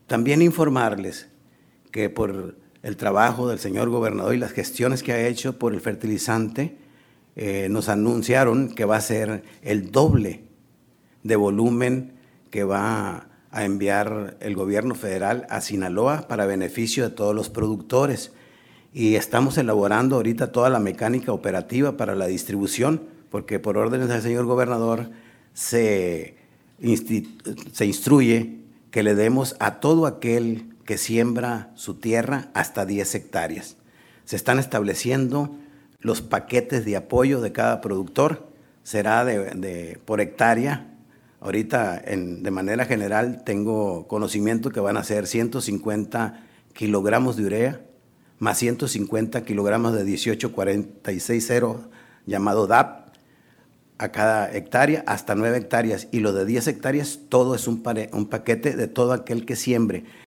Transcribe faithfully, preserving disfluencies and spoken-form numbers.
También informarles que por el trabajo del señor gobernador y las gestiones que ha hecho por el fertilizante, eh, nos anunciaron que va a ser el doble de volumen que va a enviar el gobierno federal a Sinaloa para beneficio de todos los productores. Y estamos elaborando ahorita toda la mecánica operativa para la distribución, porque por órdenes del señor gobernador se, se instruye que le demos a todo aquel que siembra su tierra hasta diez hectáreas. Se están estableciendo los paquetes de apoyo de cada productor, será de, de, por hectárea. Ahorita, en, de manera general, tengo conocimiento que van a ser ciento cincuenta kilogramos de urea, más ciento cincuenta kilogramos de dieciocho cuarenta y seis cero, llamado D A P, a cada hectárea, hasta nueve hectáreas. Y lo de diez hectáreas, todo es un, pare, un paquete de todo aquel que siembre.